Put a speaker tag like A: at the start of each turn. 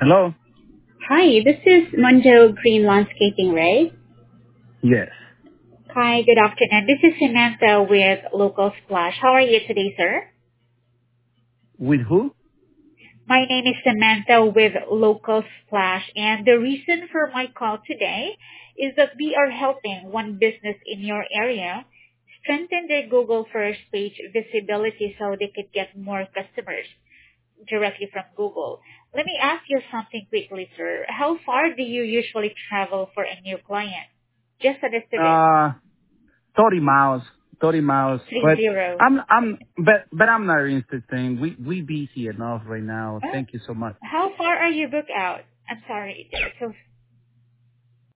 A: Hello?
B: Hi, this is Mondo Green Landscaping, right?
A: Yes.
B: Hi, good afternoon. This is Samantha with Local Splash. How are you today, sir?
A: With who?
B: My name is Samantha with Local Splash, and the reason for my call today is that we are helping one business in your area strengthen their Google first page visibility so they could get more customers directly from Google. Let me ask you something quickly, sir. How far do you usually travel for a new client? Just an estimate.
A: Uh, 30 miles. 30 miles.
B: Three
A: But
B: zero.
A: but I'm not interested. We busy enough right now.
B: Oh,
A: Thank you so much.
B: how far are you booked out? I'm sorry. So